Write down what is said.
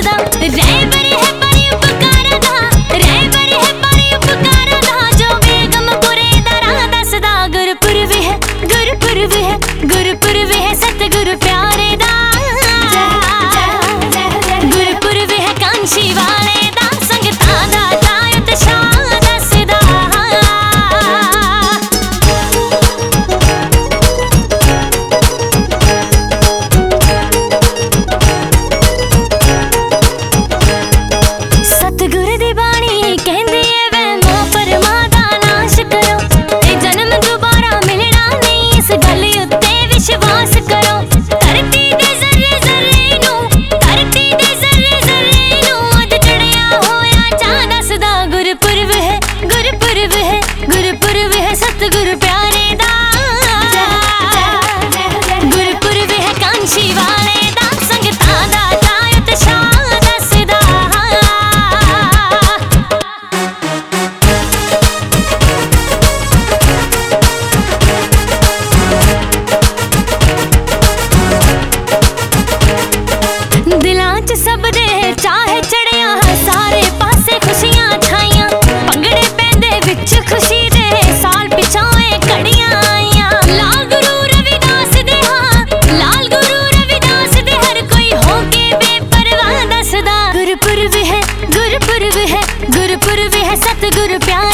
दसदा रहबर है बड़ी उपकारा दा, रहबर है बड़ी उपकारा दा, जो बेगमपुरे दा राह दसदा। गुरपुरब है गुरपुरब है गुरपुरब है सतगुरु प्यारे दा, गुरपुरब है कांशी वाले दा, संगतां दा चाय उत्साह दसदा। सतगुरु दी बाणी कहंदी है वहमों भरमां दा नाश करो, ते जन्म दोबारा मिलना नहीं, इस गल उत्ते विश्वास करो। धरती दे जर्रे जर्रे नूं, धरती दे जर्रे जर्रे नूं अज चढ़िया होया चा दसदा। गुरपुरब है गुरपुरब है गुरपुरब है सतगुरु प्यारे दा, गुरपुरब है कांशी वाले दा, संगतां दा चाय उत्साह दसदा। दिलां च सब दे चाहे चढ़िया, सारे पासे खुशियां छाइयां, भंगड़े पैंदे विच खुशी दे, साल पिछोए घड़ियां आईयां। लाल गुरु रविदास दे हां, लाल गुरु रविदास दे, हर कोई होके बेपरवाह दसदा। गुरपुरब है गुरपुरब है गुरपुरब है सतगुरु प्यारे